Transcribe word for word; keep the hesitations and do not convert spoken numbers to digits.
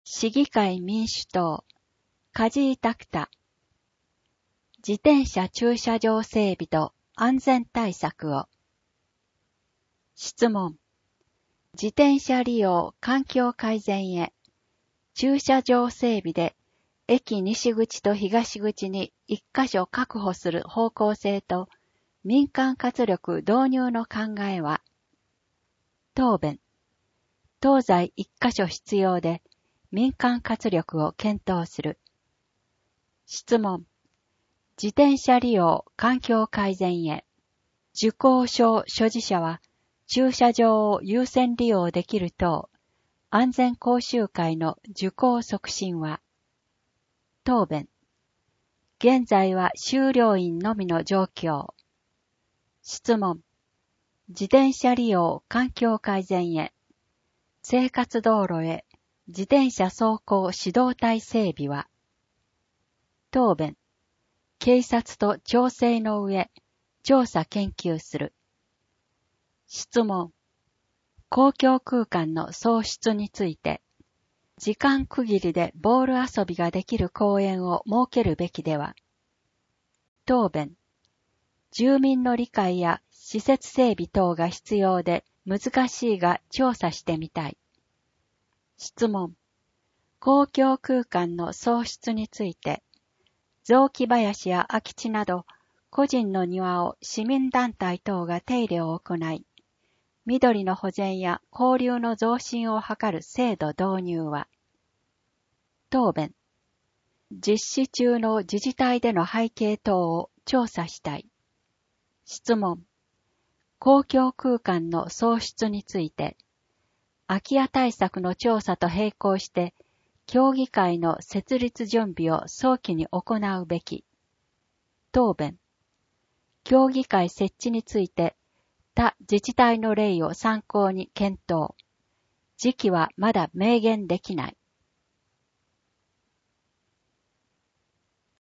市議会民主党、梶井拓太。自転車駐車場整備と安全対策を。質問。自転車利用環境改善へ。駐車場整備で駅西口と東口に一箇所確保する方向性と民間活力導入の考えは。答弁。東西一箇所必要で民間活力を検討する。質問。自転車利用環境改善へ。受講証所持者は駐車場を優先利用できる等安全講習会の受講促進は。答弁。現在は修了員のみの状況。質問。自転車利用環境改善へ。生活道路へ自転車走行指導隊整備は。答弁。警察と調整の上、調査研究する。質問。公共空間の創出について、時間区切りでボール遊びができる公園を設けるべきでは。答弁。住民の理解や施設整備等が必要で難しいが調査してみたい。質問。公共空間の創出について、雑木林や空き地など個人の庭を市民団体等が手入れを行い、緑の保全や交流の増進を図る制度導入は。答弁。実施中の自治体での背景等を調査したい。質問。公共空間の創出について、空き家対策の調査と並行して、協議会の設立準備を早期に行うべき。答弁。協議会設置について、他自治体の例を参考に検討。時期はまだ明言できない。